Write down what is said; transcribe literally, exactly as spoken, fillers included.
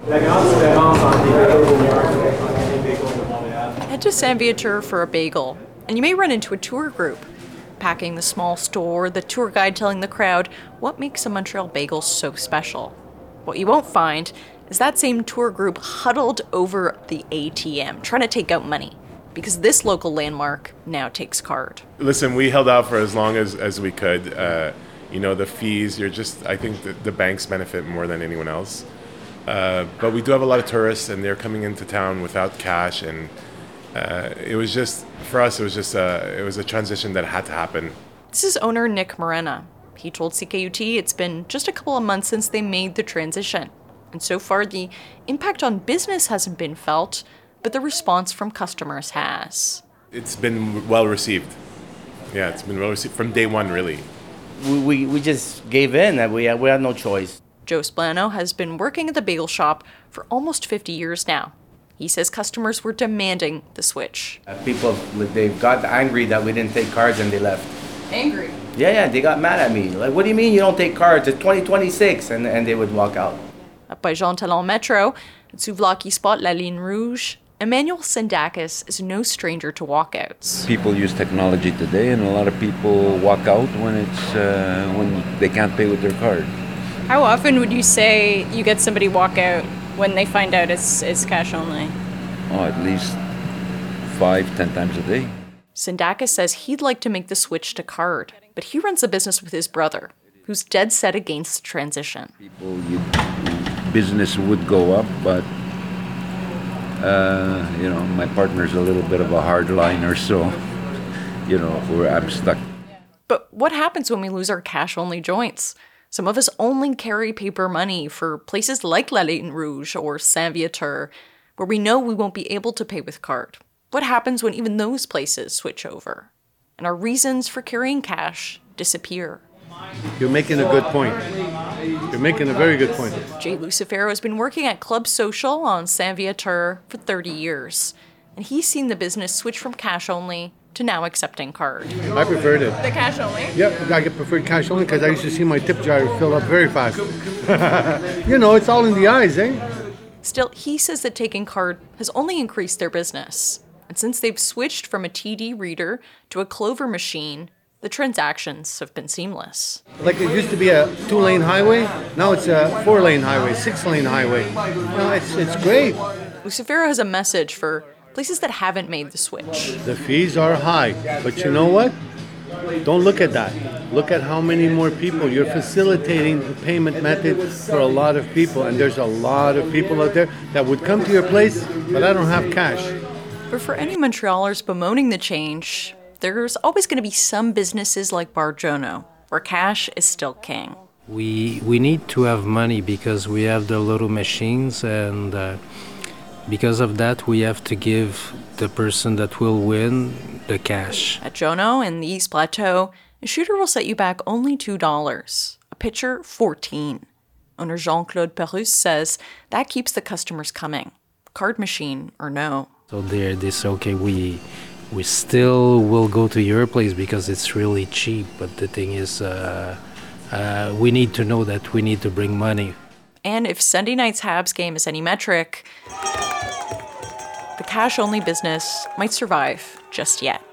Head to Saint-Viateur for a bagel, and you may run into a tour group. Packing the small store, the tour guide telling the crowd what makes a Montreal bagel so special. What you won't find is that same tour group huddled over the A T M, trying to take out money, because this local landmark now takes card. Listen, we held out for as long as, as we could. Uh, you know, the fees, you're just, I think the, the banks benefit more than anyone else. Uh, but we do have a lot of tourists, and they're coming into town without cash, and uh, it was just, for us, it was just a, it was a transition that had to happen. This is owner Nick Morena. He told C K U T it's been just a couple of months since they made the transition. And so far, the impact on business hasn't been felt, but the response from customers has. It's been well received. Yeah, it's been well received from day one, really. We, we, we just gave in, and we had, we had no choice. Joe Splano has been working at the bagel shop for almost fifty years now. He says customers were demanding the switch. Uh, people, they got angry that we didn't take cards and they left. Angry? Yeah, yeah, they got mad at me. Like, what do you mean you don't take cards? It's twenty twenty-six, and, and they would walk out. Up by Jean Talon Metro, at Souvlaki Spot La Ligne Rouge, Emmanuel Sindakis is no stranger to walkouts. People use technology today, and a lot of people walk out when it's uh, when they can't pay with their card. How often would you say you get somebody walk out when they find out it's, it's cash only? Oh, at least five, ten times a day. Sindakis says he'd like to make the switch to card, but he runs a business with his brother, who's dead set against the transition. People, you, business would go up, but uh, you know, my partner's a little bit of a hardliner, so you know, where I'm stuck. But what happens when we lose our cash-only joints? Some of us only carry paper money for places like La Ligne Rouge or Saint-Viateur, where we know we won't be able to pay with card. What happens when even those places switch over? And our reasons for carrying cash disappear. You're making a good point. You're making a very good point. Jay Lucifero has been working at Club Social on Saint-Viateur for thirty years, and he's seen the business switch from cash only to now accepting card. I preferred it. The cash only? Yep, I preferred cash only because I used to see my tip jar fill up very fast. You know, it's all in the eyes, eh? Still, he says that taking card has only increased their business. And since they've switched from a T D reader to a Clover machine, the transactions have been seamless. Like it used to be a two-lane highway, now it's a four-lane highway, six-lane highway. No, it's, it's great. Lucifero has a message for places that haven't made the switch. The fees are high, but you know what? Don't look at that. Look at how many more people. You're facilitating the payment method for a lot of people, and there's a lot of people out there that would come to your place, but I don't have cash. But for any Montrealers bemoaning the change, there's always going to be some businesses like Bar Jono, where cash is still king. We we need to have money because we have the little machines, and uh, because of that, we have to give the person that will win the cash. At Jono in the East Plateau, a shooter will set you back only two dollars, a pitcher fourteen dollars. Owner Jean-Claude Perus says that keeps the customers coming, card machine or no. So they they say, okay, we we still will go to your place because it's really cheap. But the thing is, uh, uh, we need to know that we need to bring money. And if Sunday night's Habs game is any metric, the cash-only business might survive just yet.